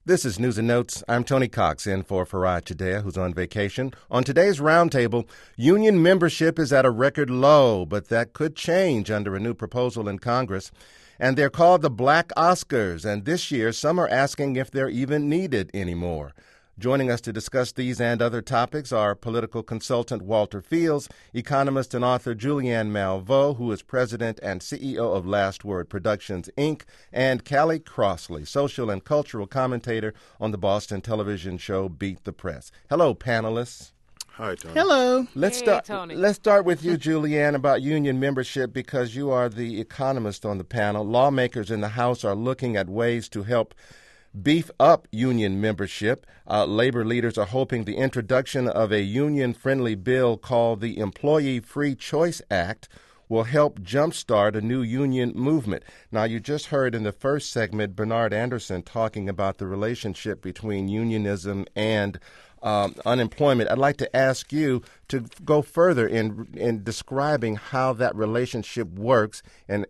This is News and Notes. I'm Tony Cox, in for Farad Chidea, who's on vacation. On today's roundtable, union membership is at a record low, but that could change under a new proposal in Congress. And they're called the Black Oscars, and this year some are asking if they're even needed anymore. Joining us to discuss these and other topics are political consultant Walter Fields, economist and author Julianne Malveaux, who is president and CEO of Last Word Productions, Inc., and Callie Crossley, social and cultural commentator on the Boston television show Beat the Press. Hello, panelists. Hi, Tony. Hello. Let's start with you, Julianne, about union membership, because you are the economist on the panel. Lawmakers in the House are looking at ways to help beef up union membership. Labor leaders are hoping the introduction of a union-friendly bill called the Employee Free Choice Act will help jumpstart a new union movement. Now, you just heard in the first segment Bernard Anderson talking about the relationship between unionism and unemployment. I'd like to ask you to go further in describing how that relationship works and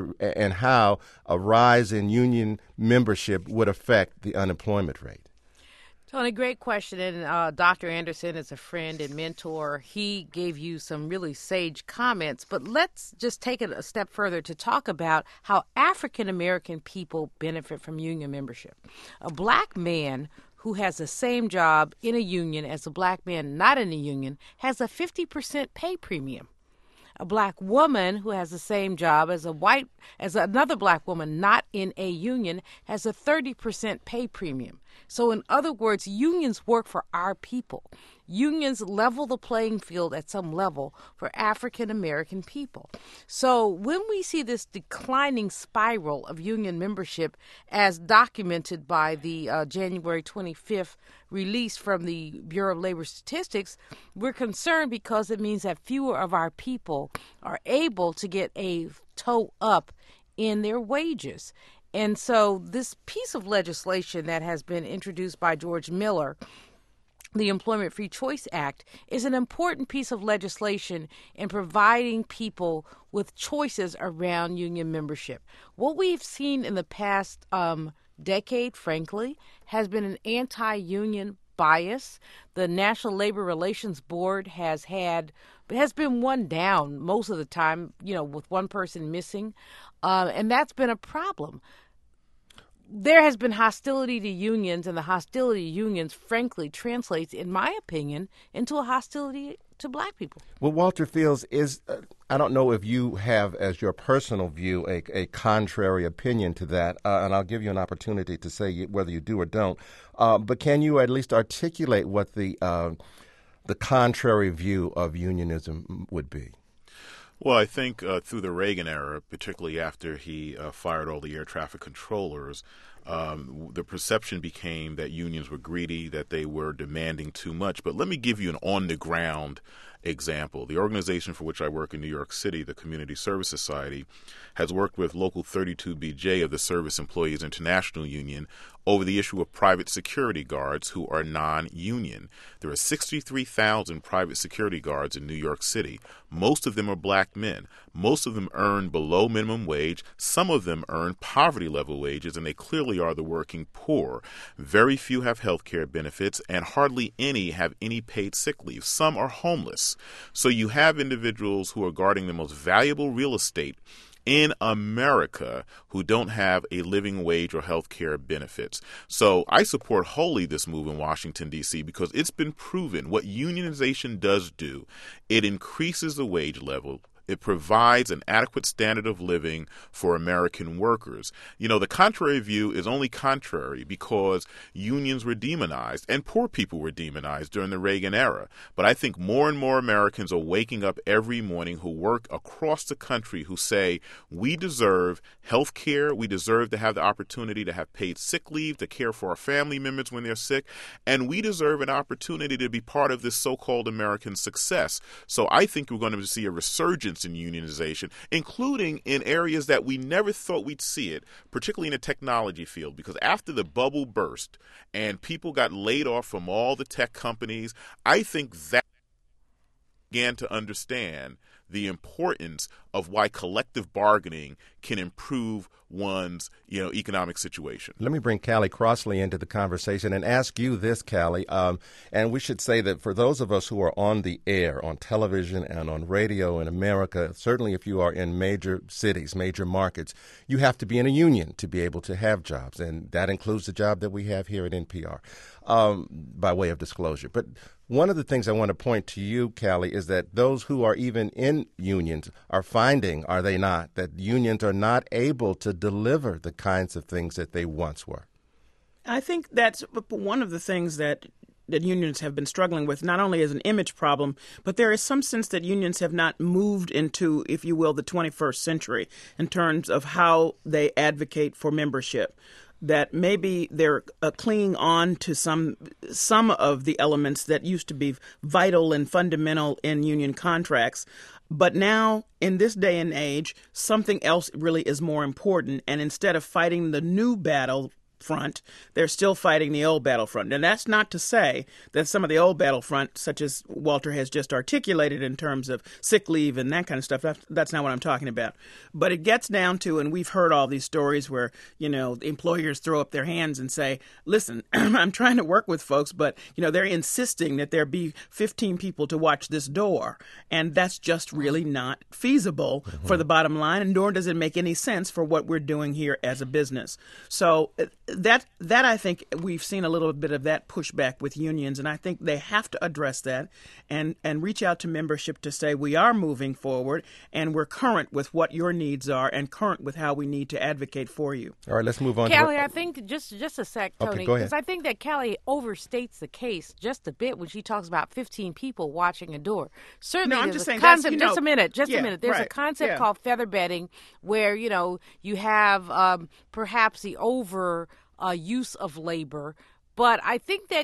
how a rise in union membership would affect the unemployment rate. Tony, great question. And Dr. Anderson is a friend and mentor. He gave you some really sage comments. But let's just take it a step further to talk about how African American people benefit from union membership. A black man who has the same job in a union as a black man not in a union has a 50% pay premium. A black woman who has the same job as another black woman not in a union has a 30% pay premium. So in other words, unions work for our people. Unions level the playing field at some level for African American people. So when we see this declining spiral of union membership as documented by the January 25th release from the Bureau of Labor Statistics, we're concerned because it means that fewer of our people are able to get a toe up in their wages. And so this piece of legislation that has been introduced by George Miller, the Employment Free Choice Act, is an important piece of legislation in providing people with choices around union membership. What we've seen in the past decade, frankly, has been an anti-union bias. The National Labor Relations Board has been one down most of the time, with one person missing, and that's been a problem. There has been hostility to unions, and the hostility to unions, frankly, translates, in my opinion, into a hostility to black people. Well, Walter Fields, I don't know if you have, as your personal view, a contrary opinion to that, and I'll give you an opportunity to say whether you do or don't. But can you at least articulate what the contrary view of unionism would be? Well, I think through the Reagan era, particularly after he fired all the air traffic controllers, the perception became that unions were greedy, that they were demanding too much. But let me give you an on-the-ground example. The organization for which I work in New York City, the Community Service Society, has worked with Local 32BJ of the Service Employees International Union over the issue of private security guards who are non-union. There are 63,000 private security guards in New York City. Most of them are black men. Most of them earn below minimum wage. Some of them earn poverty-level wages, and they clearly are the working poor. Very few have health care benefits, and hardly any have any paid sick leave. Some are homeless. So you have individuals who are guarding the most valuable real estate in America who don't have a living wage or health care benefits. So I support wholly this move in Washington, D.C., because it's been proven what unionization does do. It increases the wage level. It provides an adequate standard of living for American workers. The contrary view is only contrary because unions were demonized and poor people were demonized during the Reagan era. But I think more and more Americans are waking up every morning who work across the country who say, we deserve health care, we deserve to have the opportunity to have paid sick leave, to care for our family members when they're sick, and we deserve an opportunity to be part of this so-called American success. So I think we're going to see a resurgence in unionization, including in areas that we never thought we'd see it, particularly in the technology field, because after the bubble burst and people got laid off from all the tech companies, I think that began to understand the importance of why collective bargaining can improve one's economic situation. Let me bring Callie Crossley into the conversation and ask you this, Callie. And we should say that for those of us who are on the air, on television and on radio in America, certainly if you are in major cities, major markets, you have to be in a union to be able to have jobs. And that includes the job that we have here at NPR, by way of disclosure. But one of the things I want to point to you, Callie, is that those who are even in unions are finding, are they not, that unions are not able to deliver the kinds of things that they once were. I think that's one of the things that unions have been struggling with, not only as an image problem, but there is some sense that unions have not moved into, if you will, the 21st century in terms of how they advocate for membership. That maybe they're clinging on to some of the elements that used to be vital and fundamental in union contracts. But now, in this day and age, something else really is more important. And instead of fighting the new battle front, they're still fighting the old battlefront. And that's not to say that some of the old battlefront, such as Walter has just articulated in terms of sick leave and that kind of stuff, that's not what I'm talking about. But it gets down to, and we've heard all these stories where, the employers throw up their hands and say, listen, I'm trying to work with folks, but, they're insisting that there be 15 people to watch this door. And that's just really not feasible for the bottom line, and nor does it make any sense for what we're doing here as a business. So that I think we've seen a little bit of that pushback with unions, and I think they have to address that and reach out to membership to say we are moving forward and we're current with what your needs are and current with how we need to advocate for you. All right, let's move on. Callie, I think just a sec, Tony, okay, go ahead. because I think that Callie overstates the case just a bit when she talks about 15 people watching a door. Certainly, no, I'm there's just a saying concept. that's, just a minute. There's right, a concept called feather bedding, where you have perhaps the over use of labor. But I think that,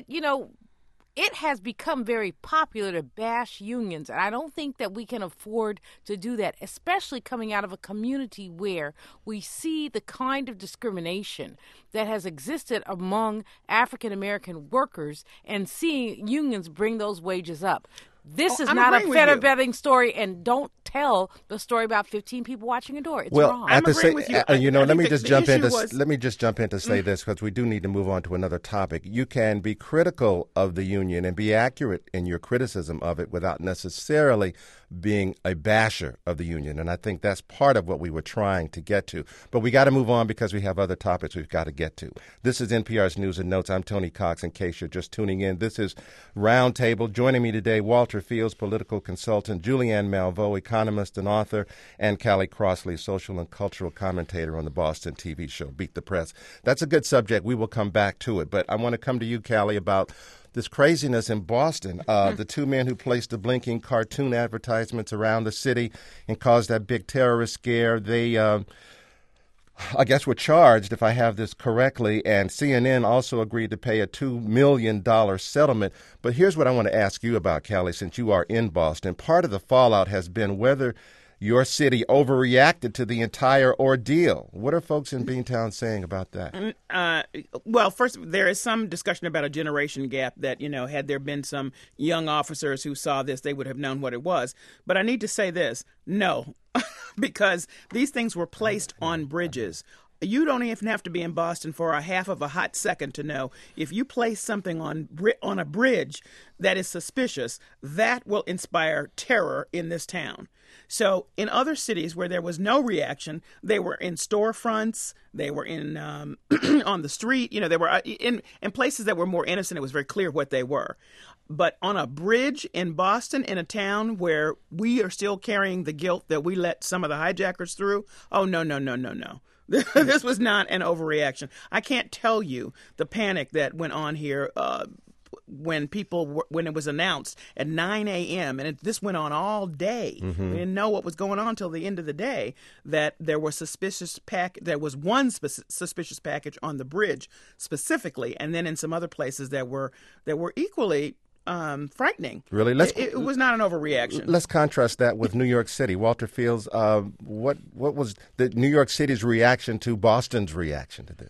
it has become very popular to bash unions, and I don't think that we can afford to do that, especially coming out of a community where we see the kind of discrimination that has existed among African American workers and seeing unions bring those wages up. This is not a feather bedding story, and don't tell the story about 15 people watching a door. It's wrong. I'm agreeing with you. Let me just jump in to say this, because we do need to move on to another topic. You can be critical of the union and be accurate in your criticism of it without necessarily being a basher of the union, and I think that's part of what we were trying to get to. But we got to move on because we have other topics we've got to get to. This is NPR's News and Notes. I'm Tony Cox. In case you're just tuning in, this is Roundtable. Joining me today, Walter Fields, political consultant, Julianne Malveaux, economist and author, and Callie Crossley, social and cultural commentator on the Boston TV show Beat the Press. That's a good subject. We will come back to it. But I want to come to you, Callie, about this craziness in Boston. The two men who placed the blinking cartoon advertisements around the city and caused that big terrorist scare, they I guess were charged, if I have this correctly, and CNN also agreed to pay a $2 million settlement. But here's what I want to ask you about, Callie, since you are in Boston. Part of the fallout has been whether your city overreacted to the entire ordeal. What are folks in Beantown saying about that? Well, first, there is some discussion about a generation gap that, had there been some young officers who saw this, they would have known what it was. But I need to say this, no, because these things were placed on bridges. You don't even have to be in Boston for a half of a hot second to know if you place something on a bridge that is suspicious, that will inspire terror in this town. So in other cities where there was no reaction, they were in storefronts, they were in on the street, they were in places that were more innocent. It was very clear what they were. But on a bridge in Boston, in a town where we are still carrying the guilt that we let some of the hijackers through, oh, no. This was not an overreaction. I can't tell you the panic that went on here when it was announced at 9 a.m. and this went on all day. We didn't know what was going on till the end of the day. That there was there was one suspicious package on the bridge specifically, and then in some other places that were equally frightening. Really? It was not an overreaction. Let's contrast that with New York City. Walter Fields, what was the New York City's reaction to Boston's reaction to this?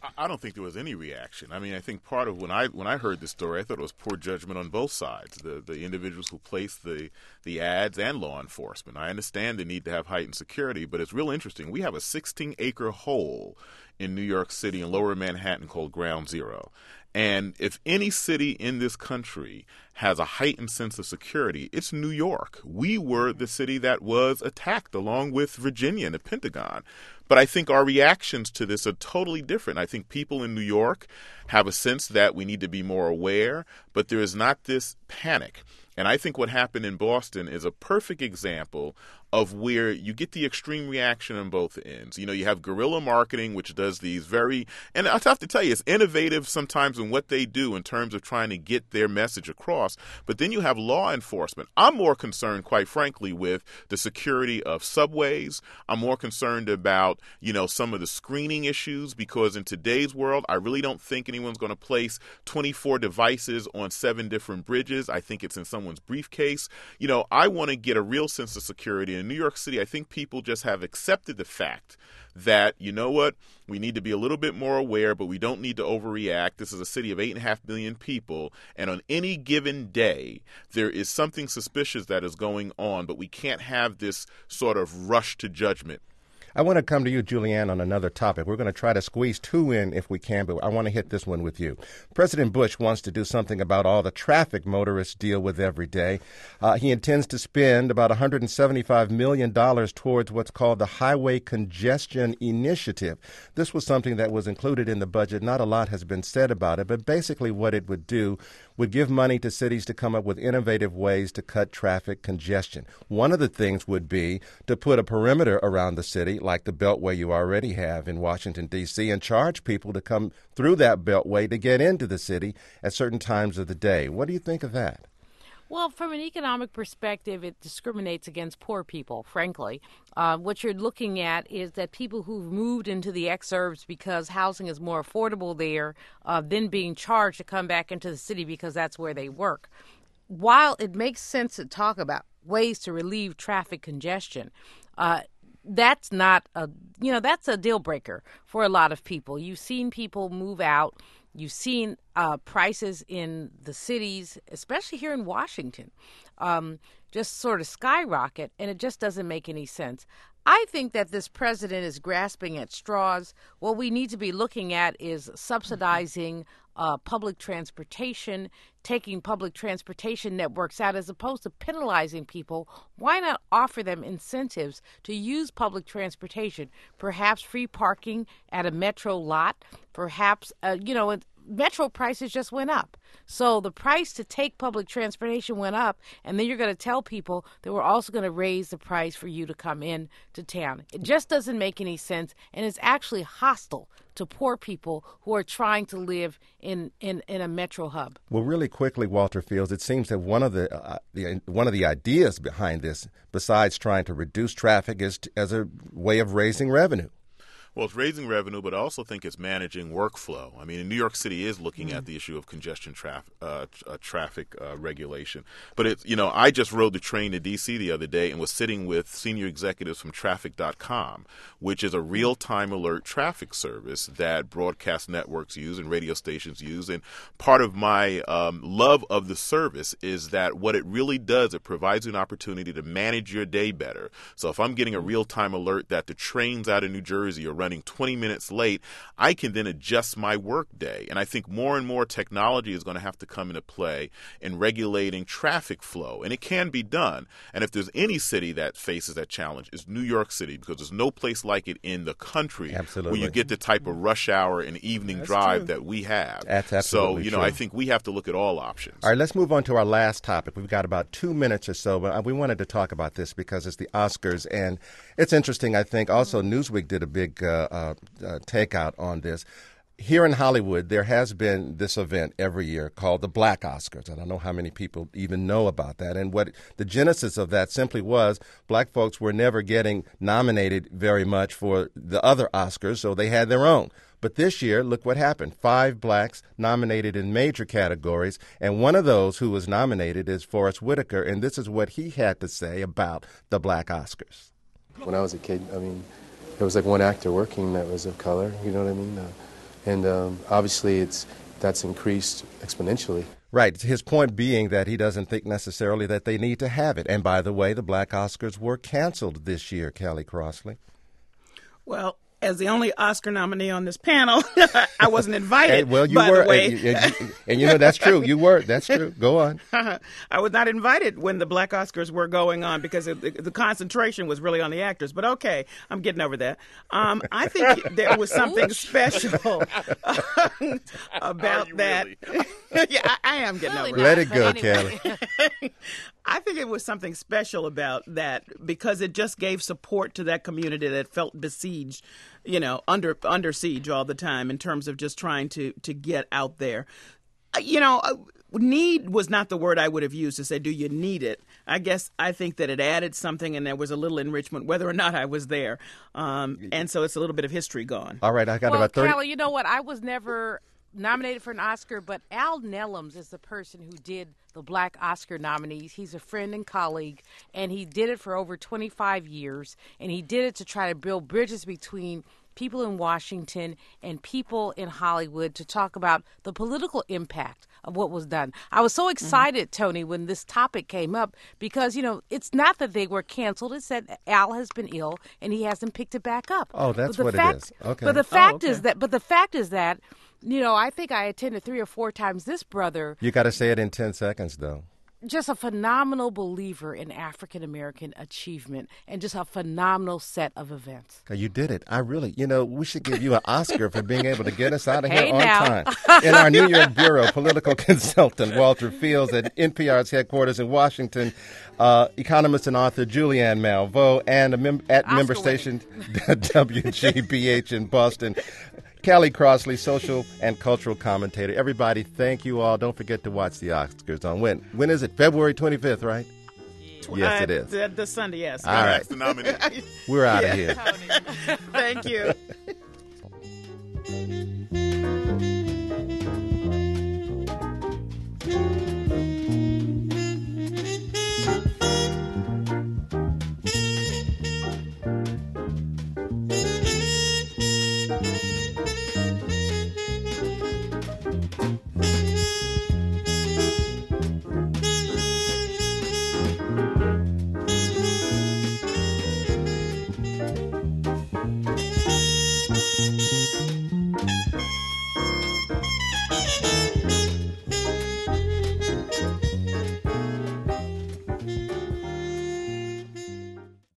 I don't think there was any reaction. I mean, I think part of when I heard the story, I thought it was poor judgment on both sides, the individuals who placed the ads and law enforcement. I understand the need to have heightened security, but it's real interesting. We have a 16-acre hole in New York City in Lower Manhattan called Ground Zero. And if any city in this country has a heightened sense of security, it's New York. We were the city that was attacked along with Virginia and the Pentagon. But I think our reactions to this are totally different. I think people in New York have a sense that we need to be more aware, but there is not this panic. And I think what happened in Boston is a perfect example of where you get the extreme reaction on both ends. You know, you have guerrilla marketing, which does these and I have to tell you, it's innovative sometimes in what they do in terms of trying to get their message across. But then you have law enforcement. I'm more concerned, quite frankly, with the security of subways. I'm more concerned about, some of the screening issues, because in today's world, I really don't think anyone's going to place 24 devices on 7 different bridges. I think it's in someone's briefcase. I want to get a real sense of security. In New York City, I think people just have accepted the fact that, we need to be a little bit more aware, but we don't need to overreact. This is a city of 8.5 million people, and on any given day, there is something suspicious that is going on, but we can't have this sort of rush to judgment. I want to come to you, Julianne, on another topic. We're going to try to squeeze 2 in if we can, but I want to hit this one with you. President Bush wants to do something about all the traffic motorists deal with every day. He intends to spend about $175 million towards what's called the Highway Congestion Initiative. This was something that was included in the budget. Not a lot has been said about it, but basically what it would do would give money to cities to come up with innovative ways to cut traffic congestion. One of the things would be to put a perimeter around the city, like the Beltway you already have in Washington, D.C., and charge people to come through that Beltway to get into the city at certain times of the day. What do you think of that? Well, from an economic perspective, it discriminates against poor people, frankly. What you're looking at is that people who've moved into the exurbs because housing is more affordable there, then being charged to come back into the city because that's where they work. While it makes sense to talk about ways to relieve traffic congestion, that's not that's a deal breaker for a lot of people. You've seen people move out. You've seen prices in the cities, especially here in Washington, just sort of skyrocket, and it just doesn't make any sense. I think that this president is grasping at straws. What we need to be looking at is subsidizing public transportation, taking public transportation networks out as opposed to penalizing people. Why not offer them incentives to use public transportation? Perhaps free parking at a metro lot, perhaps, metro prices just went up. So the price to take public transportation went up, and then you're going to tell people that we're also going to raise the price for you to come in to town. It just doesn't make any sense, and it's actually hostile to poor people who are trying to live in a metro hub. Well, really quickly, Walter Fields, it seems that one of the ideas behind this, besides trying to reduce traffic, is as a way of raising revenue. Well, it's raising revenue, but I also think it's managing workflow. I mean, New York City is looking at the issue of congestion traffic regulation. But it's, I just rode the train to D.C. the other day and was sitting with senior executives from Traffic.com, which is a real-time alert traffic service that broadcast networks use and radio stations use. And part of my love of the service is that what it really does, it provides you an opportunity to manage your day better. So if I'm getting a real-time alert that the trains out of New Jersey are running 20 minutes late, I can then adjust my work day. And I think more and more technology is going to have to come into play in regulating traffic flow. And it can be done. And if there's any city that faces that challenge, it's New York City, because there's no place like it in the country. Absolutely. Where you get the type of rush hour and evening drive that we have. That's absolutely true. I think we have to look at all options. All right, let's move on to our last topic. We've got about 2 minutes or so, but we wanted to talk about this because it's the Oscars. And it's interesting, I think. Also, Newsweek did a big takeout on this. Here in Hollywood, there has been this event every year called the Black Oscars. I don't know how many people even know about that. And what the genesis of that simply was black folks were never getting nominated very much for the other Oscars, so they had their own. But this year, look what happened. 5 blacks nominated in major categories, and one of those who was nominated is Forest Whitaker, and this is what he had to say about the Black Oscars. When I was a kid, there was like one actor working that was of color, you know what I mean? and obviously that's increased exponentially. Right. His point being that he doesn't think necessarily that they need to have it. And by the way, the Black Oscars were canceled this year, Kelly Crossley. Well, as the only Oscar nominee on this panel, I wasn't invited. Well, you by were, the way. and you know that's true. You were. That's true. Go on. I was not invited when the Black Oscars were going on because the concentration was really on the actors. But okay, I'm getting over that. I think there was something special about that. Really? Yeah, I am getting over Let it. it go, Kelly. I think it was something special about that because it just gave support to that community that felt besieged, under siege all the time in terms of just trying to get out there. Need was not the word I would have used to say, do you need it? I think that it added something and there was a little enrichment, whether or not I was there. And so it's a little bit of history gone. All right, I got about 30. Kelly, you know what? I was never nominated for an Oscar, but Al Nellums is the person who did the Black Oscar nominees. He's a friend and colleague, and he did it for over 25 years, and he did it to try to build bridges between people in Washington and people in Hollywood to talk about the political impact of what was done. I was so excited, Tony, when this topic came up because, it's not that they were canceled. It's that Al has been ill and he hasn't picked it back up. Oh, that's what it is. Okay. But the fact is that, I think I attended 3 or 4 times this brother. You got to say it in 10 seconds, though. Just a phenomenal believer in African-American achievement and just a phenomenal set of events. You did it. We should give you an Oscar for being able to get us out of here Hey on now. time. In our New York bureau, political consultant Walter Fields at NPR's headquarters in Washington, economist and author Julianne Malveaux, and at member station WGBH in Boston, Kelly Crossley, social and cultural commentator. Everybody, thank you all. Don't forget to watch the Oscars on when? When is it? February 25th, right? Yes, it is. The Sunday, yes. All right. That's the nominee. We're out of here. Thank you.